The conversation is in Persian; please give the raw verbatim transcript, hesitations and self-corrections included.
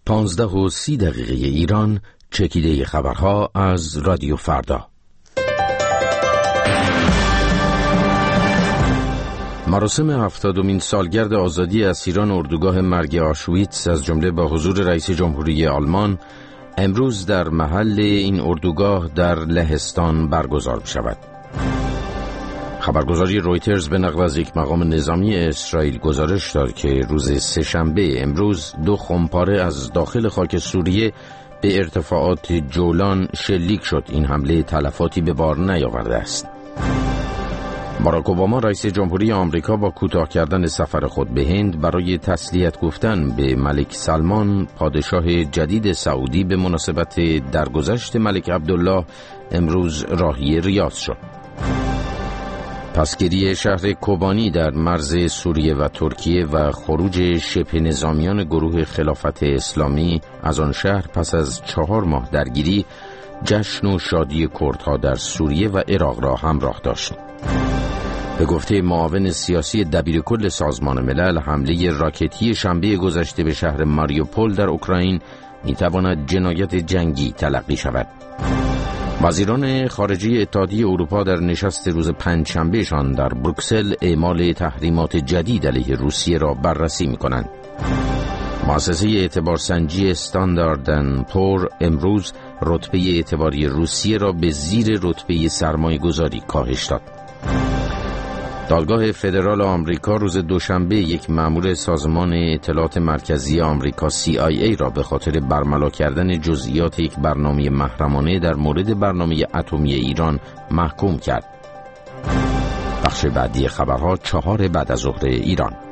پانزده و سی دقیقه ایران، چکیده خبرها از رادیو فردا. مراسم هفتادمین سالگرد آزادی اسیران اردوگاه مرگ آشویتس از جمله با حضور رئیس جمهوری آلمان امروز در محل این اردوگاه در لهستان برگزار شود. خبرگزاری رویترز به نقل از یک مقام نظامی اسرائیل گزارش داد که روز سه‌شنبه امروز دو خمپاره از داخل خاک سوریه به ارتفاعات جولان شلیک شد. این حمله تلفاتی به بار نیاورده است. باراک اوباما رئیس جمهوری آمریکا با کوتاه کردن سفر خود به هند برای تسلیت گفتن به ملک سلمان پادشاه جدید سعودی به مناسبت درگذشت ملک عبدالله امروز راهی ریاض شد. پسگیری شهر کوبانی در مرز سوریه و ترکیه و خروج شبه نظامیان گروه خلافت اسلامی از آن شهر پس از چهار ماه درگیری جشن و شادی کردها در سوریه و عراق را همراه داشت. به گفته معاون سیاسی دبیرکل سازمان ملل، حمله راکتی شنبه گذشته به شهر ماریوپول در اوکراین میتواند جنایت جنگی تلقی شود. وزیران خارجه اتحادیه اروپا در نشست روز پنجشنبهشان در بروکسل اعمال تحریمات جدید علیه روسیه را بررسی می‌کنند. مؤسسه اعتبارسنجی استاندارد اند پور امروز رتبه اعتباری روسیه را به زیر رتبه سرمایه‌گذاری کاهش داد. دادگاه فدرال آمریکا روز دوشنبه یک مأمور سازمان اطلاعات مرکزی آمریکا سی آی ای را به خاطر برملا کردن جزئیات یک برنامه محرمانه در مورد برنامه اتمی ایران محکوم کرد. بخش بعدی خبرها چهار بعد از ظهر ایران.